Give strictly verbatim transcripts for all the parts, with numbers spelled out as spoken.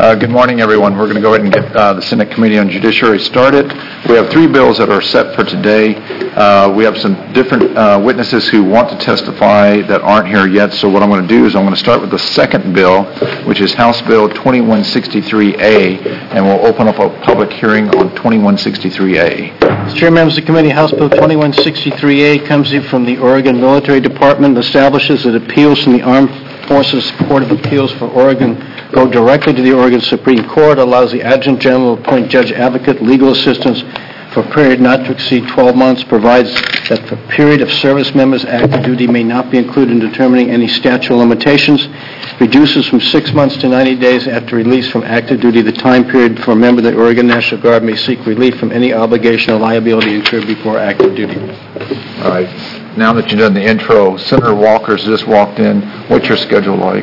Uh, good morning, everyone. We're going to go ahead and get uh, the Senate Committee on Judiciary started. We have three bills that are set for today. Uh, we have some different uh, witnesses who want to testify that aren't here yet, so what I'm going to do is I'm going to start with the second bill, which is House Bill twenty-one sixty-three A, and we'll open up a public hearing on twenty-one sixty-three A. Mister Chair, members of the committee, House Bill twenty-one sixty-three A comes in from the Oregon Military Department, establishes that appeals from the Armed Forces Court of Appeals for Oregon go directly to the Oregon Supreme Court, allows the Adjutant General to appoint judge advocate legal assistance for a period not to exceed twelve months, provides that the period of service members' active duty may not be included in determining any statute of limitations, reduces from six months to ninety days after release from active duty the time period for a member of the Oregon National Guard may seek relief from any obligation or liability incurred before active duty. All right. Now that you've done the intro, Senator Walker's just walked in. What's your schedule like?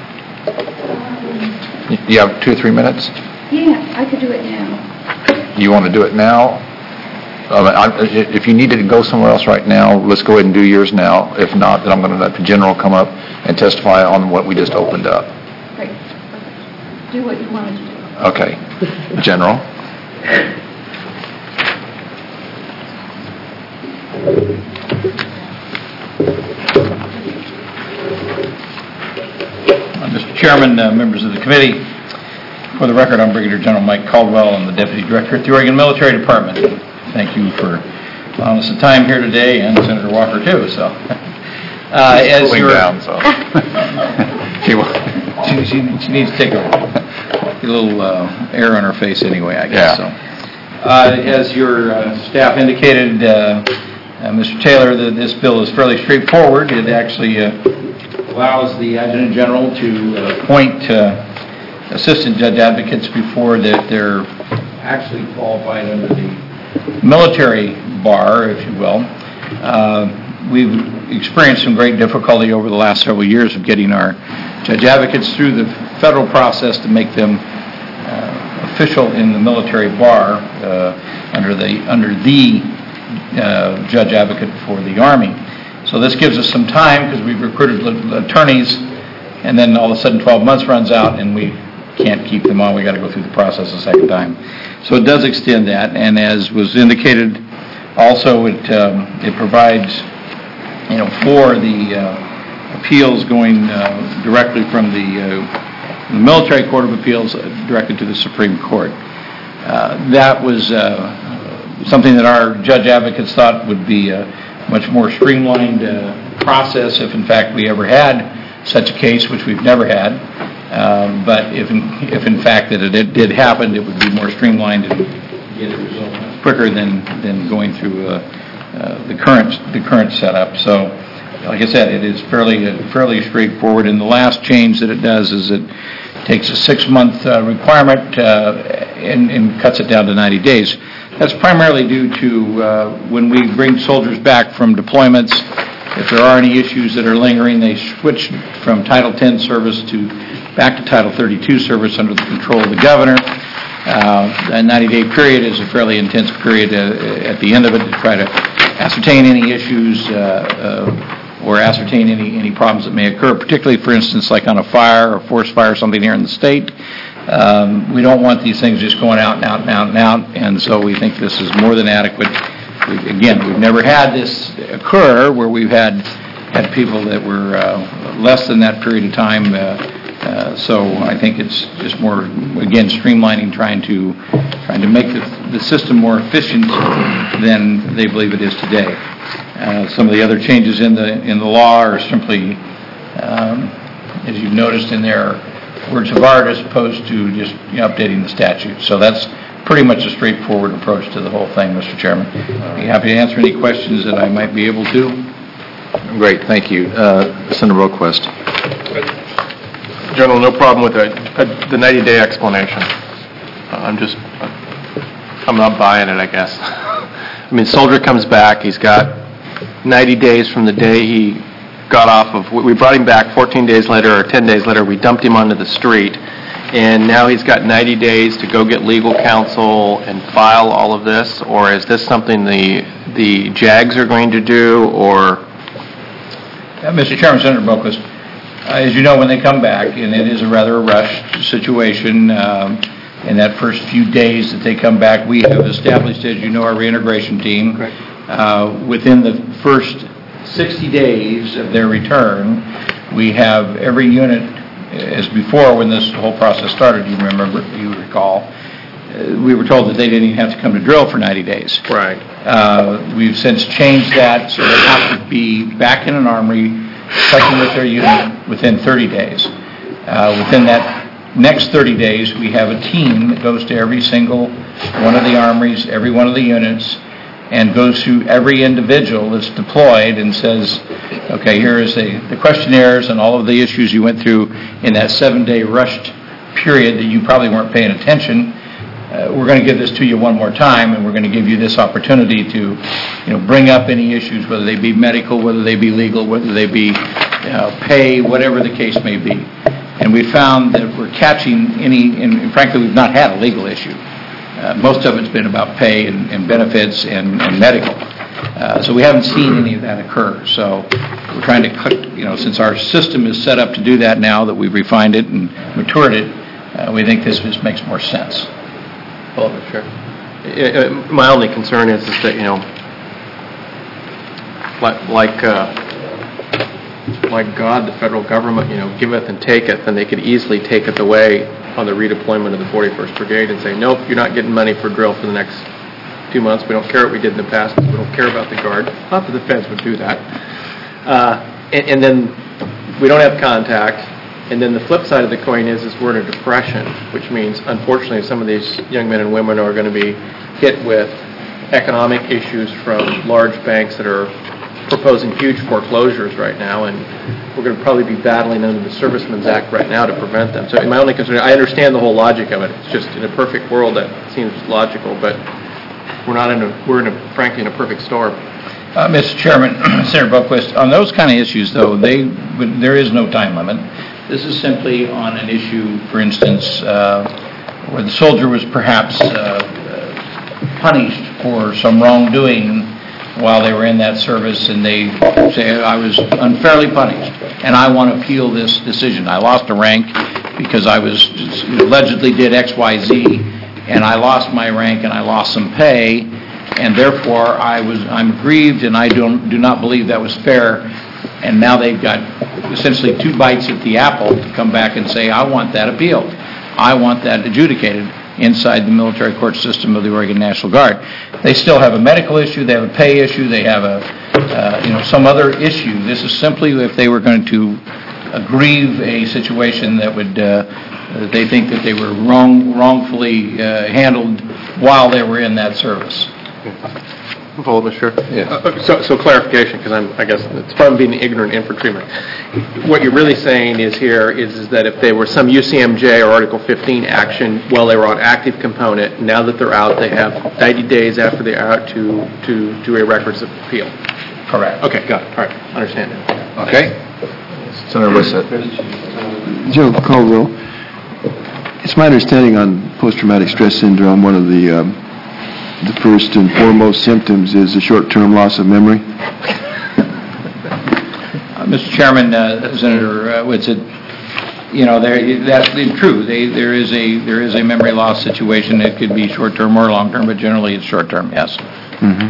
You have two or three minutes? Yeah, I could do it now. You want to do it now? Um, I, if you needed to go somewhere else right now, let's go ahead and do yours now. If not, then I'm going to let the general come up and testify on what we just opened up. Great. Do what you wanted to do. Okay. General. Mister Chairman, uh, members of the committee, for the record, I'm Brigadier General Mike Caldwell. I'm the Deputy Director at the Oregon Military Department. Thank you for allowing us the time here today, and Senator Walker too. So, uh, as cooling down, so she, she, she needs to take a, a little uh, air on her face anyway, I guess. Yeah. So, uh, as your uh, staff indicated, uh, uh, Mister Taylor, the, this bill is fairly straightforward. It actually uh, allows the Adjutant General to uh, appoint uh, assistant judge advocates before that they're actually qualified under the military bar, if you will. Uh, we've experienced some great difficulty over the last several years of getting our judge advocates through the federal process to make them uh, official in the military bar uh, under the under the uh, judge advocate for the Army. So this gives us some time because we've recruited attorneys, and then all of a sudden twelve months runs out and we can't keep them on. We got to go through the process a second time. So it does extend that, and as was indicated, also it um, it provides, you know, for the uh, appeals going uh, directly from the, uh, the Military Court of Appeals uh, directly to the Supreme Court. Uh, that was uh, something that our judge advocates thought would be a much more streamlined uh, process if, in fact, we ever had such a case, which we've never had. Um, but if in, if in fact that it, it did happen, it would be more streamlined and get a result quicker than than going through uh, uh, the current the current setup. So, like I said, it is fairly uh, fairly straightforward. And the last change that it does is it takes a six month uh, requirement uh, and, and cuts it down to ninety days. That's primarily due to uh, when we bring soldiers back from deployments. If there are any issues that are lingering, they switch from Title ten service to back to Title thirty-two service under the control of the governor. Uh, a ninety-day period is a fairly intense period uh, at the end of it to try to ascertain any issues uh, uh, or ascertain any, any problems that may occur, particularly, for instance, like on a fire or forest fire or something here in the state. Um, we don't want these things just going out and out and out and out, and so we think this is more than adequate. We, again, we've never had this occur where we've had had people that were uh, less than that period of time. Uh, uh, so I think it's just more, again, streamlining, trying to trying to make the, the system more efficient than they believe it is today. Uh, some of the other changes in the in the law are simply, um, as you've noticed in there, words of art as opposed to just, you know, updating the statute. So that's pretty much a straightforward approach to the whole thing, Mister Chairman. I'd be happy to answer any questions that I might be able to. Great, thank you. Uh, Senator Roquest. General, no problem with the, the ninety-day explanation. Uh, I'm just, I'm not buying it, I guess. I mean, soldier comes back, he's got ninety days from the day he got off of, we brought him back fourteen days later or ten days later, we dumped him onto the street, and now he's got ninety days to go get legal counsel and file all of this, or is this something the the JAGs are going to do, or? Uh, Mister Chairman, Senator Boquist, Uh, As you know, when they come back, and it is a rather rushed situation, um, in that first few days that they come back, we have established, as you know, our reintegration team. Uh, within the first sixty days of their return, we have every unit, as before when this whole process started, you remember, you recall, uh, we were told that they didn't even have to come to drill for ninety days. Right. Uh, We've since changed that, so they have to be back in an armory, checking with their unit within thirty days. Uh, Within that next thirty days, we have a team that goes to every single one of the armories, every one of the units, and goes through every individual that's deployed and says, okay, here is the, the questionnaires and all of the issues you went through in that seven-day rushed period that you probably weren't paying attention. Uh, we're going to give this to you one more time, and we're going to give you this opportunity to, you know, bring up any issues, whether they be medical, whether they be legal, whether they be uh, pay, whatever the case may be. And we found that we're catching any, and frankly, we've not had a legal issue. Uh, most of it's been about pay and, and benefits and, and medical. Uh, so we haven't seen any of that occur. So we're trying to, cut, you know, since our system is set up to do that now that we've refined it and matured it, uh, we think this just makes more sense. Well, sure. Uh, My only concern is, is that, you know, like, like uh, like God, the federal government, you know, giveth and taketh, and they could easily take it away on the redeployment of the forty-first Brigade and say, nope, you're not getting money for drill for the next two months. We don't care what we did in the past. We don't care about the Guard. Not that the feds would do that. Uh, and, and then we don't have contact. And then the flip side of the coin is, is we're in a depression, which means, unfortunately, some of these young men and women are going to be hit with economic issues from large banks that are proposing huge foreclosures right now, and we're going to probably be battling under the Servicemen's Act right now to prevent them. So my only concern, I understand the whole logic of it. It's just in a perfect world that seems logical, but we're not in a, we're in a, frankly, in a perfect storm. Uh, Mister Chairman, Senator Boquist, on those kind of issues, though, they there is no time limit. This is simply on an issue, for instance, uh, where the soldier was perhaps uh, punished for some wrongdoing while they were in that service, and they say, I was unfairly punished, and I want to appeal this decision. I lost a rank because I was allegedly did X, Y, Z, and I lost my rank and I lost some pay, and therefore I was I'm grieved, and I don't do not believe that was fair. And now they've got essentially two bites at the apple to come back and say, I want that appealed. I want that adjudicated inside the military court system of the Oregon National Guard. They still have a medical issue, they have a pay issue, they have a, uh, you know, some other issue. This is simply if they were going to aggrieve a situation that would, uh, they think that they were wrong, wrongfully uh, handled while they were in that service. Follow, Mister Yes. Uh, so, so clarification, because I'm, I guess it's fun being ignorant infantryman. What you're really saying is here is, is that if they were some U C M J or Article fifteen action while they were on active component, now that they're out, they have ninety days after they're out to, to do a records of appeal. Correct. Okay, got it. All right, understand it. Okay. Senator Wissett. Joe Caldwell, it's my understanding on post-traumatic stress syndrome, one of the um, the first and foremost symptoms is a short-term loss of memory. Uh, Mister Chairman, uh, Senator uh, Wissett, you know, there, that's true. They, there is a there is a memory loss situation. It could be short-term or long-term, but generally it's short-term, yes. Mm-hmm.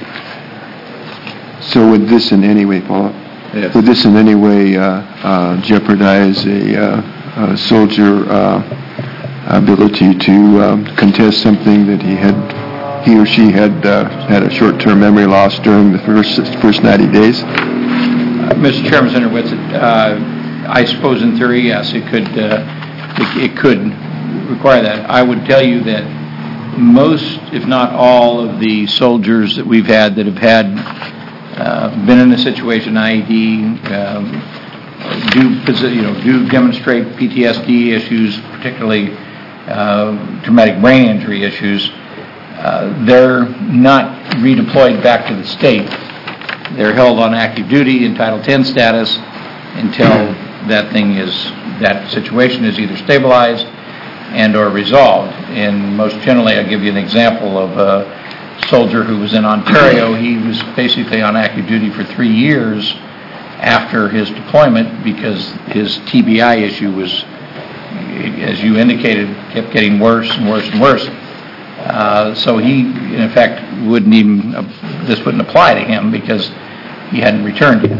So would this in any way, Paul, Yes. would this in any way uh, uh, jeopardize a, uh, a soldier uh, ability to um, contest something that he had, he or she had uh, had a short-term memory loss during the first first ninety days? Uh, Mister Chairman, Senator Wissett, uh, I suppose in theory, yes, it could uh, it, it could require that. I would tell you that most, if not all, of the soldiers that we've had that have had uh, been in a situation, I E D, um, do you know do demonstrate P T S D issues, particularly uh, traumatic brain injury issues. Uh, they're not redeployed back to the state. They're held on active duty in Title ten status until that thing is, that situation is either stabilized and or resolved. And most generally, I'll give you an example of a soldier who was in Ontario. He was basically on active duty for three years after his deployment because his T B I issue was, as you indicated, kept getting worse and worse and worse. Uh, so he, in effect, wouldn't even, uh, this wouldn't apply to him because he hadn't returned yet.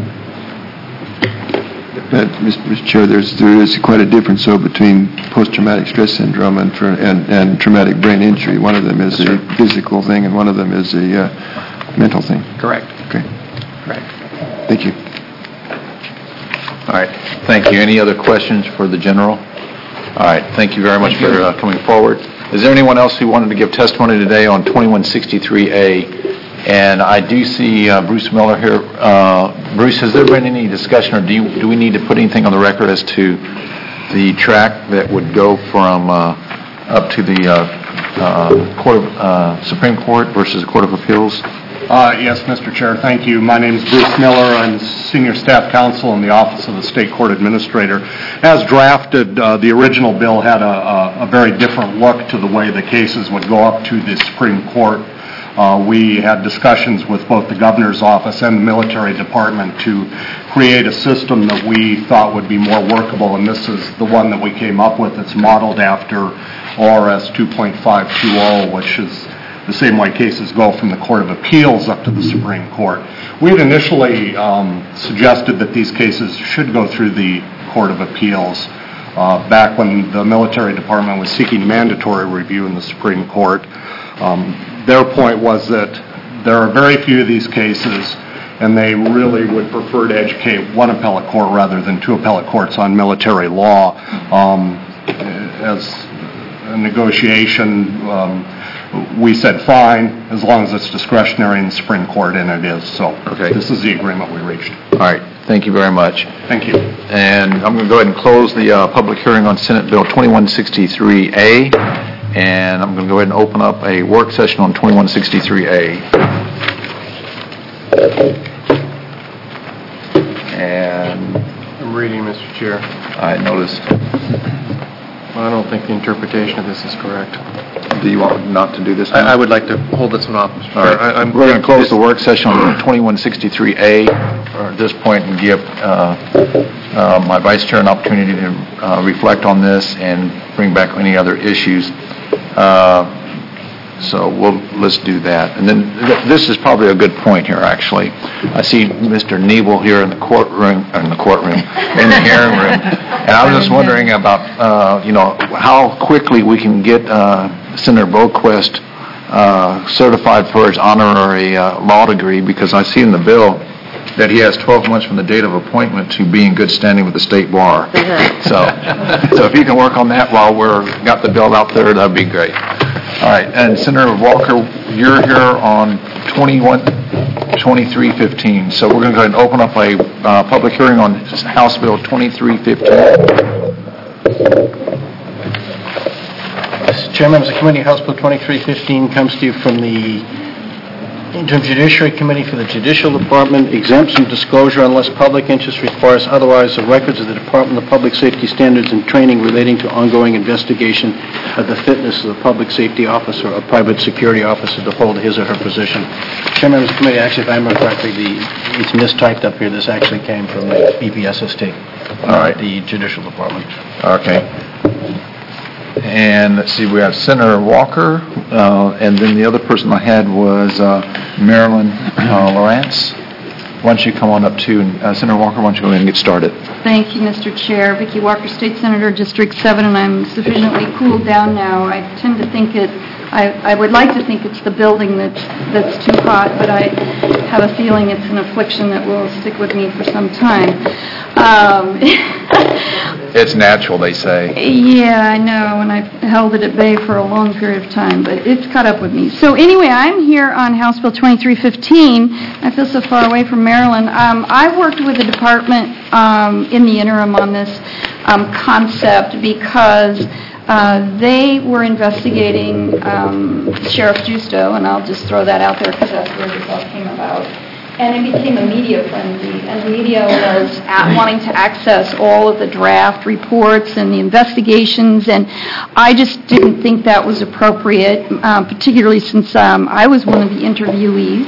But, Mister Chair, there's, there is quite a difference, though, between post-traumatic stress syndrome and, tra- and, and traumatic brain injury. One of them is Yes, a sir. physical thing, and one of them is a uh, mental thing. Correct. Okay, Correct. thank you. All right, thank you. Any other questions for the general? All right, thank you very much for uh, coming forward. Is there anyone else who wanted to give testimony today on twenty-one sixty-three A? And I do see uh, Bruce Miller here. Uh, Bruce, has there been any discussion, or do you, do we need to put anything on the record as to the track that would go from uh, up to the uh, uh, Court of, uh, Supreme Court versus the Court of Appeals? Uh, yes, Mister Chair, thank you. My name is Bruce Miller. I'm Senior Staff Counsel in the Office of the State Court Administrator. As drafted, uh, the original bill had a, a, a very different look to the way the cases would go up to the Supreme Court. Uh, we had discussions with both the Governor's Office and the Military Department to create a system that we thought would be more workable, and this is the one that we came up with. It's modeled after O R S two point five two zero, which is the same way cases go from the Court of Appeals up to the Supreme Court. We had initially um, suggested that these cases should go through the Court of Appeals uh, back when the Military Department was seeking mandatory review in the Supreme Court. Um, their point was that there are very few of these cases, and they really would prefer to educate one appellate court rather than two appellate courts on military law. Um, as a negotiation, um, we said fine, as long as it's discretionary in the Supreme Court, and it is. So Okay. This is the agreement we reached. All right, thank you very much. Thank you. And I'm going to go ahead and close the uh, public hearing on Senate Bill twenty-one sixty-three A, and I'm going to go ahead and open up a work session on twenty-one sixty-three A. And I'm reading, Mister Chair. I noticed, Well, I don't think the interpretation of this is correct. do you want not to do this I, now? I would like to hold this one off, Mister All Chair. right, I- I'm- we're going to close the work session on twenty-one sixty-three A at this point and give uh, uh, my vice chair an opportunity to uh, reflect on this and bring back any other issues. Uh, So we'll, let's do that. And then th- this is probably a good point here, actually. I see Mister Nebel here in the courtroom, in the courtroom, in the hearing room. And I was just wondering about, uh, you know, how quickly we can get uh, Senator Boquist uh, certified for his honorary uh, law degree, because I see in the bill that he has twelve months from the date of appointment to be in good standing with the state bar. So, so if you can work on that while we're, got the bill out there, that'd be great. All right, and Senator Walker, you're here on twenty-one, twenty-three fifteen. So we're going to go ahead and open up a uh, public hearing on House Bill twenty-three fifteen. Mister Chair, members of the committee, House Bill twenty-three fifteen comes to you from the Interim Judiciary Committee for the Judicial Department. Exempts from disclosure unless public interest requires otherwise. The records of the Department of Public Safety Standards and Training relating to ongoing investigation of the fitness of the public safety officer or private security officer to hold his or her position. Chair, members of the committee, actually, if I remember correctly, the, it's mistyped up here. This actually came from the B P S S T, All right. the Judicial Department. Okay. And let's see, we have Senator Walker, uh, and then the other person I had was uh, Marilyn uh, Lawrence. Why don't you come on up too, and uh, Senator Walker, why don't you go ahead and get started? Thank you, Mister Chair. Vicki Walker, State Senator, District seven, and I'm sufficiently cooled down now. I tend to think it, I, I would like to think it's the building that's, that's too hot, but I have a feeling it's an affliction that will stick with me for some time. Um, It's natural, they say. Yeah, I know, and I've held it at bay for a long period of time, but it's caught up with me. So anyway, I'm here on House Bill twenty-three fifteen. I feel so far away from Maryland. Um, I worked with the department um, in the interim on this um, concept because uh, they were investigating um, Sheriff Justo, and I'll just throw that out there because that's where this all came about. And it became a media frenzy, and the media was at wanting to access all of the draft reports and the investigations, and I just didn't think that was appropriate, um, particularly since um, I was one of the interviewees.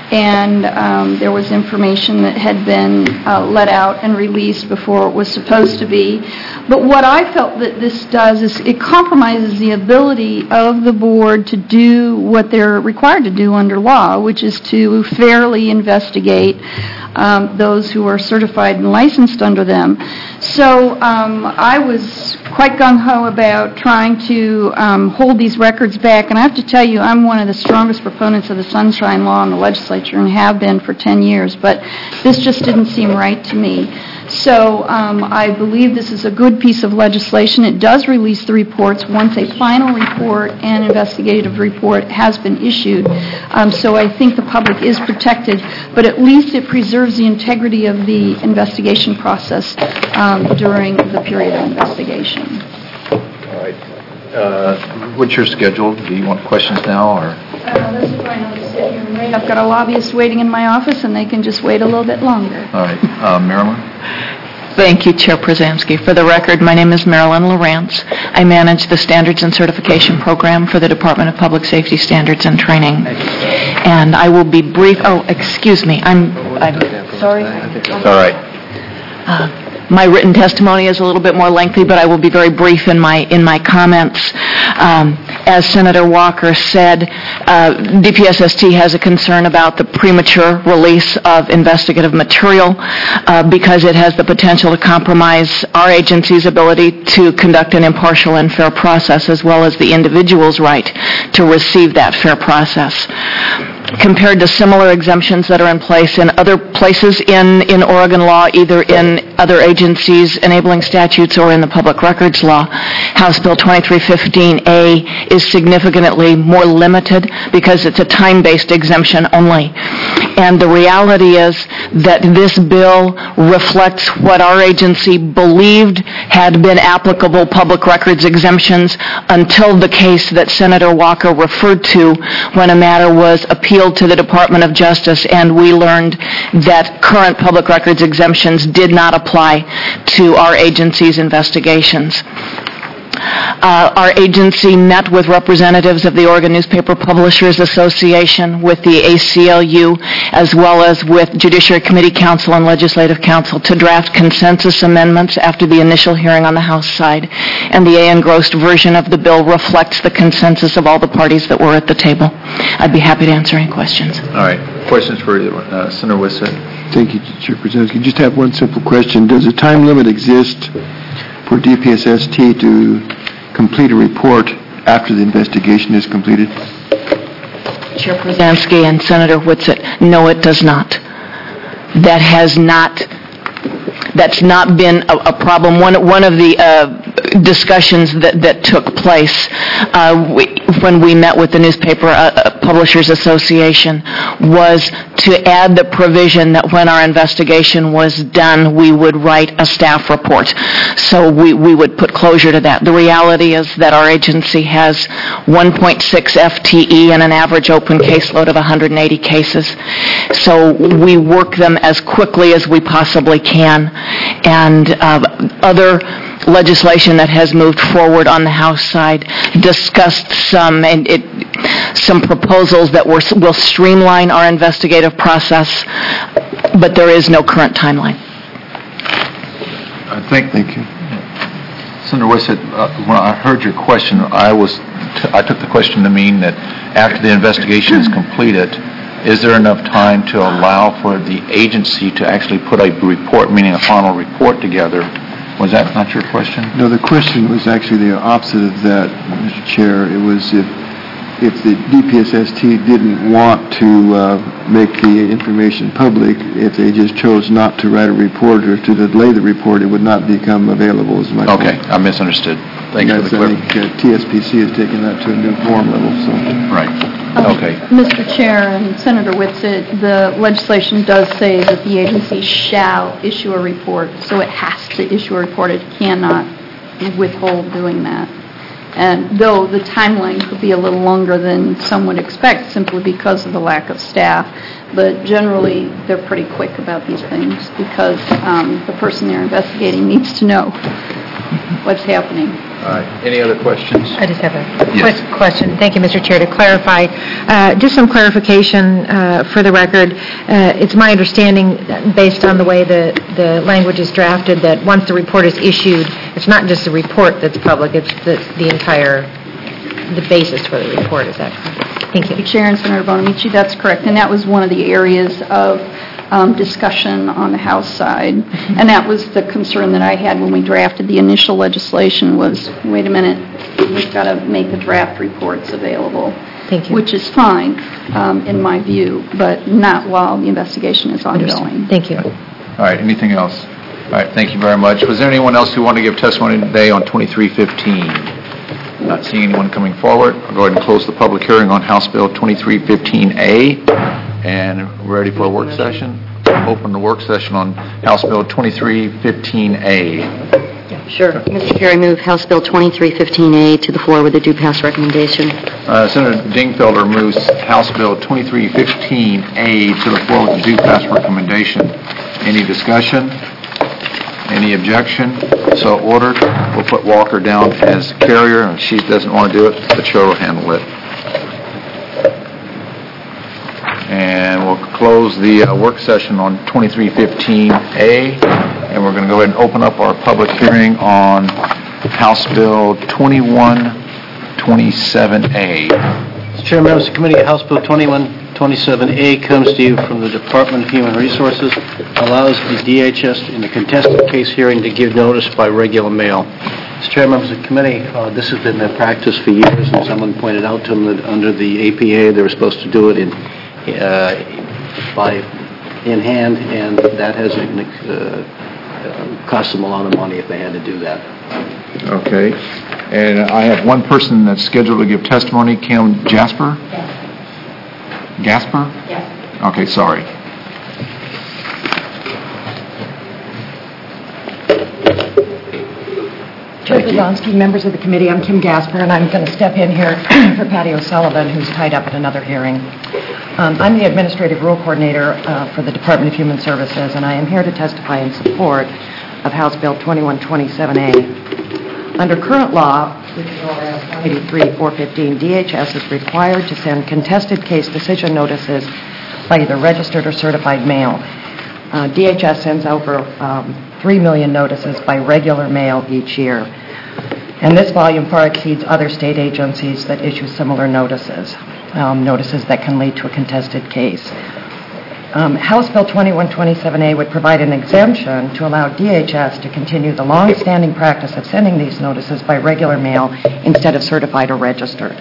and um, there was information that had been uh, let out and released before it was supposed to be. But what I felt that this does is it compromises the ability of the board to do what they're required to do under law, which is to fairly investigate um, those who are certified and licensed under them. So um, I was quite gung-ho about trying to um, hold these records back, and I have to tell you, I'm one of the strongest proponents of the Sunshine Law in the legislature and have been for ten years, but this just didn't seem right to me. So um, I believe this is a good piece of legislation. It does release the reports once a final report and investigative report has been issued. Um, so I think the public is protected, but at least it preserves the integrity of the investigation process um, during the period of investigation. All right. Uh, What's your schedule? Do you want questions now, or? Uh, that's fine. I'll just sit here and wait. I've got a lobbyist waiting in my office, and they can just wait a little bit longer. All right. Uh, Marilyn? Thank you, Chair Przanski. For the record, my name is Marilyn Lawrence. I manage the Standards and Certification Program for the Department of Public Safety Standards and Training. And I will be brief. Oh, excuse me. I'm, I'm sorry. All right. Uh, My written testimony is a little bit more lengthy, but I will be very brief in my in my comments. Um, as Senator Walker said, uh, D P S S T has a concern about the premature release of investigative material uh, because it has the potential to compromise our agency's ability to conduct an impartial and fair process, as well as the individual's right to receive that fair process. Compared to similar exemptions that are in place in other places in, in Oregon law, either in other agencies, enabling statutes, or in the public records law, House Bill twenty-three fifteen A is significantly more limited because it's a time-based exemption only. And the reality is that this bill reflects what our agency believed had been applicable public records exemptions until the case that Senator Walker referred to when a matter was appealed to the Department of Justice, and we learned that current public records exemptions did not apply to our agency's investigations. Uh, our agency met with representatives of the Oregon Newspaper Publishers Association, with the A C L U, as well as with Judiciary Committee Counsel and Legislative Counsel to draft consensus amendments after the initial hearing on the House side. And the engrossed version of the bill reflects the consensus of all the parties that were at the table. I'd be happy to answer any questions. All right. Questions for uh, Senator Whitsett? Thank you, Chair Przanski. Just have one simple question. Does a time limit exist for D P S S T to complete a report after the investigation is completed? Chair Przanski and Senator Whitsett, no, it does not. That has not, that's not been a, a problem. One, one of the uh, discussions that, that took place uh, we, when we met with the Newspaper uh, Publishers Association was to add the provision that when our investigation was done, we would write a staff report. So we, we would put closure to that. The reality is that our agency has one point six F T E and an average open caseload of one hundred eighty cases. So we work them as quickly as we possibly can. And uh, other legislation that has moved forward on the House side discussed some and it, some proposals that were, will streamline our investigative process, but there is no current timeline. I think. Thank you. Senator Whitsett, uh, when I heard your question, I was t- I took the question to mean that after the investigation is completed, is there enough time to allow for the agency to actually put a report, meaning a final report together? Was that not your question? No, the question was actually the opposite of that, Mister Chair. It was if if the D P S S T didn't want to uh, make the information public, if they just chose not to write a report or to delay the report, it would not become available as much. Okay, I misunderstood. Thanks for the clarification. I think uh, T S P C has taken that to a new form level. So. Right. Um, Okay. Mister Chair and Senator Whitsett, the legislation does say that the agency shall issue a report, so it has to issue a report. It cannot withhold doing that. And though the timeline could be a little longer than some would expect simply because of the lack of staff, but generally they're pretty quick about these things because um, the person they're investigating needs to know. what's happening. All right, any other questions? I just have a Yes. quick question. Thank you, Mister Chair. To clarify, uh, just some clarification uh, for the record. Uh, It's my understanding, that based on the way the the language is drafted, that once the report is issued, it's not just the report that's public, it's the the entire, the basis for the report. Is that correct? Thank you. Chair and Senator Bonamici, that's correct. And that was one of the areas of um, discussion on the House side. And that was the concern that I had when we drafted the initial legislation was, wait a minute, we've got to make the draft reports available. Thank you. Which is fine, um, in my view, but not while the investigation is Understood. ongoing. Thank you. All right, anything else? All right, thank you very much. Was there anyone else who wanted to give testimony today on twenty-three fifteen? Not seeing anyone coming forward. I'll go ahead and close the public hearing on House Bill twenty-three fifteen A. And we're ready for a work session. Open the work session on House Bill twenty-three fifteen A. Sure. Mister Chair, I move House Bill twenty-three fifteen A to the floor with a due pass recommendation. Uh, Senator Dingfelder moves House Bill twenty-three fifteen A to the floor with a due pass recommendation. Any discussion? Any objection? So ordered. We'll put Walker down as carrier. If she doesn't want to do it, the chair will handle it. And we'll close the uh, work session on twenty-three fifteen A, and we're going to go ahead and open up our public hearing on House Bill twenty-one twenty-seven A. Mister Chair, members of the committee, House Bill twenty-one twenty-seven A comes to you from the Department of Human Resources, allows the D H S in the contested case hearing to give notice by regular mail. Mister Chair, members of the committee, uh, this has been their practice for years, and someone pointed out to them that under the A P A, they were supposed to do it in uh, by in hand, and that has uh, cost them a lot of money if they had to do that. Okay. And I have one person that's scheduled to give testimony, Kim Jasper? Yes. Gasper? Yes. Okay, sorry. Chair Podolsky, members of the committee, I'm Kim Gasper, and I'm going to step in here for Patty O'Sullivan, who's tied up at another hearing. Um, I'm the Administrative Rule Coordinator uh, for the Department of Human Services, and I am here to testify in support of House Bill twenty-one twenty-seven A. Under current law, which is O R S one eighty-three four fifteen, D H S is required to send contested case decision notices by either registered or certified mail. Uh, D H S sends over um, three million notices by regular mail each year. And this volume far exceeds other state agencies that issue similar notices, um, notices that can lead to a contested case. Um, House Bill twenty-one twenty-seven A would provide an exemption to allow D H S to continue the long-standing practice of sending these notices by regular mail instead of certified or registered.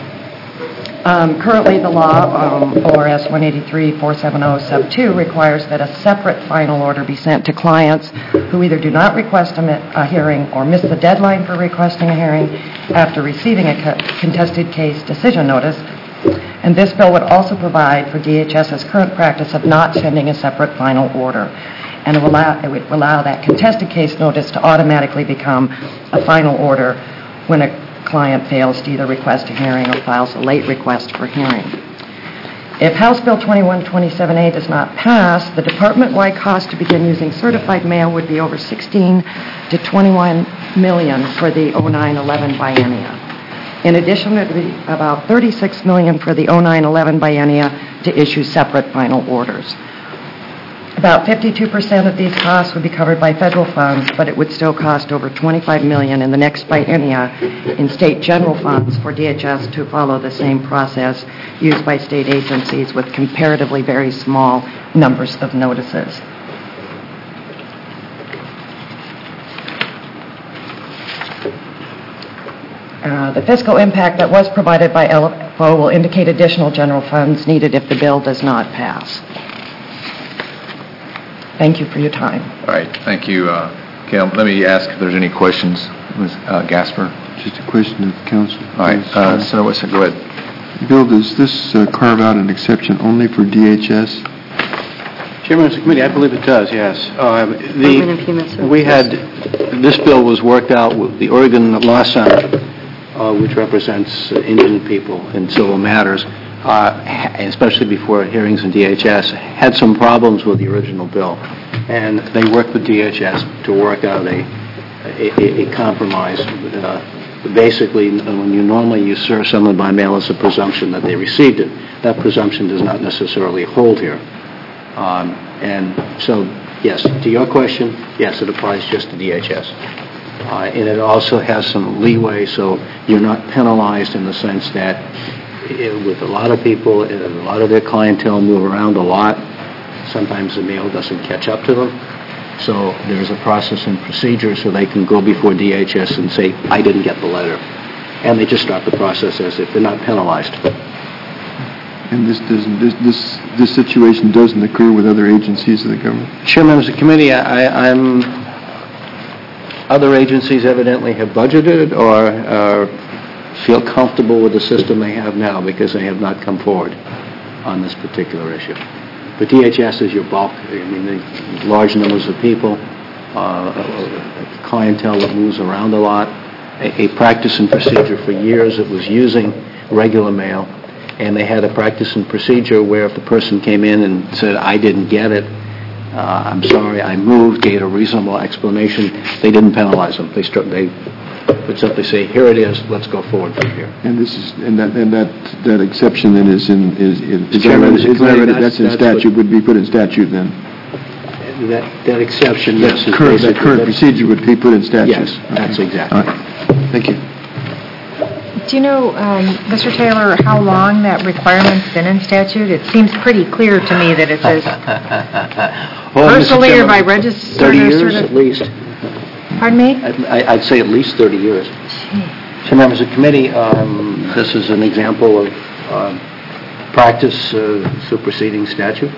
Um, currently, the law, um, O R S one eighty-three four seventy sub two, requires that a separate final order be sent to clients who either do not request a, mi- a hearing or miss the deadline for requesting a hearing after receiving a co- contested case decision notice. And this bill would also provide for D H S's current practice of not sending a separate final order. And it, will allow, it would allow that contested case notice to automatically become a final order when a client fails to either request a hearing or files a late request for hearing. If House Bill twenty-one twenty-seven A does not pass, the department-wide cost to begin using certified mail would be over sixteen to twenty-one million for the oh nine eleven biennia. In addition, it would be about thirty-six million for the oh nine eleven biennia to issue separate final orders. About fifty-two percent of these costs would be covered by federal funds, but it would still cost over twenty-five million dollars in the next biennia in state general funds for D H S to follow the same process used by state agencies with comparatively very small numbers of notices. Uh, the fiscal impact that was provided by L F O will indicate additional general funds needed if the bill does not pass. Thank you for your time. All right, thank you, uh, Kim. Let me ask if there's any questions, Miz Uh, Gasper. Just a question of council. All right, uh, Senator Whitson, go ahead. Bill, does this uh, carve out an exception only for D H S? Chairman of the committee, I believe it does, yes. Uh, Department of Human Services. the, we had, this bill was worked out with the Oregon Law Center, uh, which represents uh, indigent people in civil matters, uh, especially before hearings in D H S, had some problems with the original bill. And they worked with D H S to work out a, a a- a compromise. Uh, Basically, when you normally you serve someone by mail, it's a presumption that they received it. That presumption does not necessarily hold here. Um, And so, yes, to your question, yes, it applies just to D H S. Uh, And it also has some leeway, so you're not penalized in the sense that eh, with a lot of people, eh, a lot of their clientele move around a lot, sometimes the mail doesn't catch up to them. So there's a process and procedure so they can go before D H S and say, I didn't get the letter. And they just start the process as if they're not penalized. And this doesn't, this, this, this situation doesn't occur with other agencies of the government? Chair, members of the committee, I, I'm, other agencies evidently have budgeted or uh, feel comfortable with the system they have now because they have not come forward on this particular issue. But D H S is your bulk. I mean, the large numbers of people, uh, a clientele that moves around a lot, a, a practice and procedure for years that was using regular mail, and they had a practice and procedure where if the person came in and said, I didn't get it, uh, I'm sorry, I moved, gave a reasonable explanation, they didn't penalize them. They, start, they would simply say, here it is, let's go forward from here. And this is, and that, and that, that exception then is in, is, is, is Chairman, that, is that, that's- that's in that's statute, what- would be put in statute then? That, that exception, yes, is Current, that basically- current that's- procedure would be put in statute? Yes, that's exactly. All right, thank you. Do you know, um, Mister Taylor, how long that requirement's been in statute? It seems pretty clear to me that it says Well, Mister personally or Chairman, by registered thirty or years sort at of... least. Pardon me? I- I'd say at least thirty years. So, members of the committee, um, this is an example of um, practice uh, superseding statute.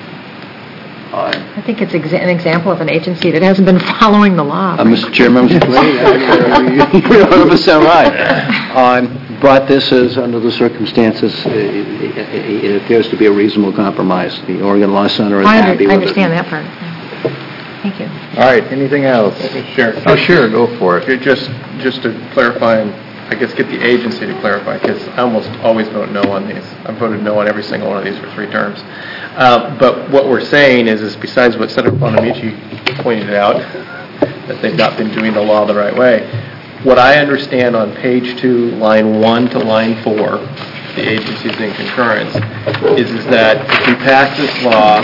Uh, I think it's exa- an example of an agency that hasn't been following the law. Uh, Mister Chair, members of the committee, uh, you're one hundred percent right. Um, But this is, under the circumstances, uh, it it- it appears to be a reasonable compromise. The Oregon Law Center is I happy under- with I it. understand that part. Thank you. All right, anything else? Sure. Oh, sure, go for it. Here, Just, just to clarify, and I guess get the agency to clarify, because I almost always vote no on these. I've voted no on every single one of these for three terms. Uh, But what we're saying is, is besides what Senator Bonamici pointed out, that they've not been doing the law the right way, what I understand on page two, line one to line four, the agencies in concurrence, is, is that if we pass this law,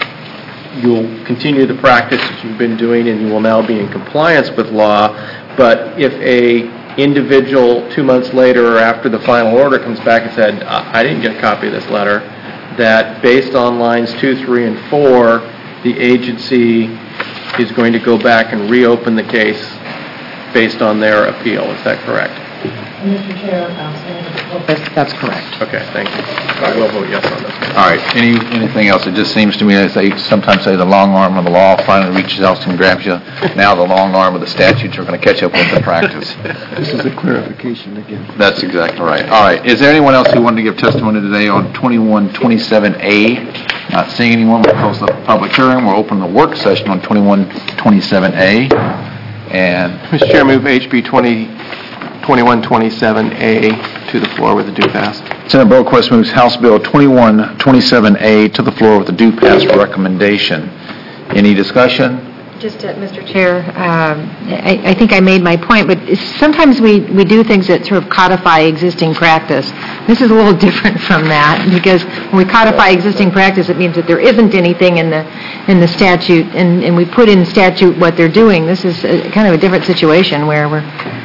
you'll continue the practice that you've been doing and you will now be in compliance with law, but if a individual two months later or after the final order comes back and said, I I didn't get a copy of this letter, that based on lines two, three, and four, the agency is going to go back and reopen the case based on their appeal. Is that correct? Mister Chair, um, that's correct. Okay, thank you. I will vote yes on this. All right, any, anything else? It just seems to me that they sometimes say the long arm of the law finally reaches out and grabs you. Now the long arm of the statutes are going to catch up with the practice. This is a clarification again. That's exactly right. All right, is there anyone else who wanted to give testimony today on twenty-one twenty-seven A? Not seeing anyone, we'll close the public hearing. We'll open the work session on twenty-one twenty-seven A. And Mister Chair, move H B twenty-one twenty-seven A to the floor with a due pass. Senate Bill Quest moves House Bill twenty-one twenty-seven A to the floor with a due pass recommendation. Any discussion? Just, uh, Mister Chair, um, I I think I made my point, but sometimes we we do things that sort of codify existing practice. This is a little different from that, because when we codify existing practice, it means that there isn't anything in the in the statute, and and we put in statute what they're doing. This is a, kind of a different situation where we're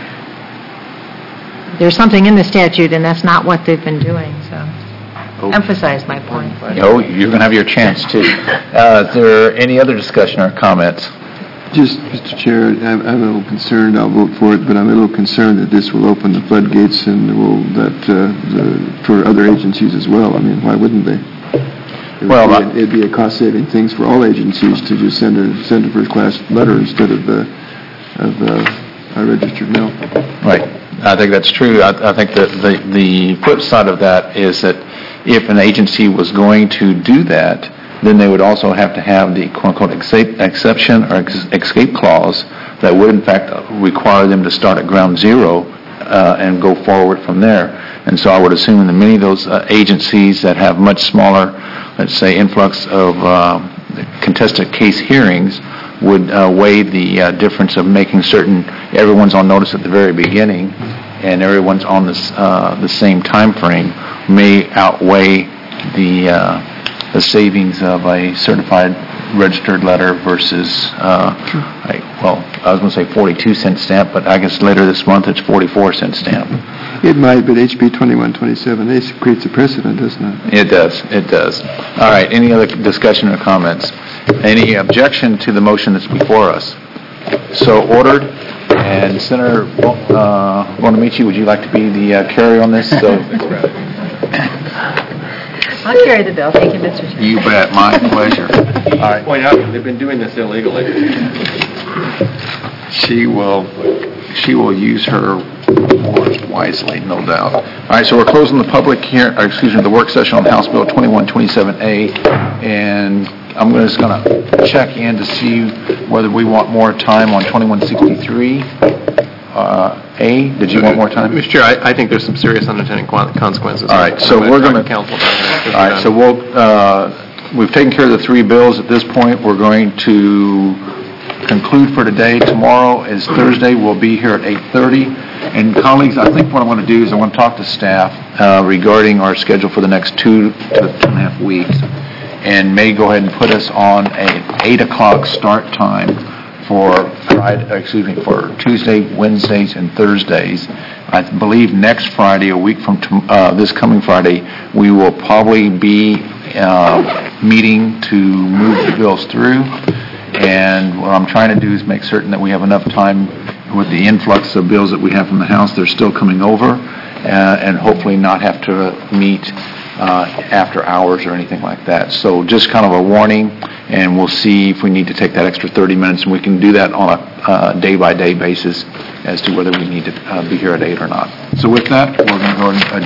there's something in the statute, and that's not what they've been doing, so emphasize my point. No, you're going to have your chance, too. Uh, is there any other discussion or comments? Just, Mister Chair, I'm, I'm a little concerned, I'll vote for it, but I'm a little concerned that this will open the floodgates and will, that, uh, the, for other agencies as well. I mean, why wouldn't they? It would Well, be I- a- It'd be a cost-saving thing for all agencies to just send a, send a first-class letter instead of, uh, of, uh, a registered mail. Right. I think that's true. I, I think that the, the flip side of that is that if an agency was going to do that, then they would also have to have the quote-unquote except- exception or ex- escape clause that would in fact require them to start at ground zero uh, and go forward from there. And so I would assume that many of those uh, agencies that have much smaller, let's say, influx of um, contested case hearings would uh, weigh the uh, difference of making certain everyone's on notice at the very beginning and everyone's on this, uh, the same time frame may outweigh the, uh, the savings of a certified registered letter versus, uh, I- well, I was going to say forty-two cent stamp, but I guess later this month it's forty-four cent stamp. It might, but H B twenty-one twenty-seven, this creates a precedent, doesn't it? It does, it does. All right, any other discussion or comments? Any objection to the motion that's before us? So ordered, and Senator uh, Bonamici, would you like to be the uh, carrier on this? So, I'll carry the bill. Thank you, Mister Chairman. you bet, my pleasure. All right, Point out, they've been doing this illegally. she will, she will use her words wisely, no doubt. All right, so we're closing the public here, or excuse me, the work session on House Bill twenty-one twenty-seven A, and I'm just going to check in to see whether we want more time on twenty-one sixty-three. Uh, A, did you want more time? Mister Chair, I, I think there's some serious unintended quan- consequences. All right, so I'm we're talk going to... Council about it. All right, so we'll, uh, we've taken care of the three bills at this point. We're going to conclude for today. Tomorrow is Thursday. We'll be here at eight thirty. And colleagues, I think what I want to do is I want to talk to staff uh, regarding our schedule for the next two to two and a half weeks, and may go ahead and put us on a eight o'clock start time for Friday, excuse me, for Tuesday, Wednesdays, and Thursdays. I believe next Friday, a week from tom- uh, this coming Friday, we will probably be uh, meeting to move the bills through. And what I'm trying to do is make certain that we have enough time with the influx of bills that we have from the House. They're still coming over, uh, and hopefully not have to meet uh, after hours or anything like that. So just kind of a warning, and we'll see if we need to take that extra thirty minutes, and we can do that on a uh, day-by-day basis as to whether we need to uh, be here at eight or not. So with that, we're going to go and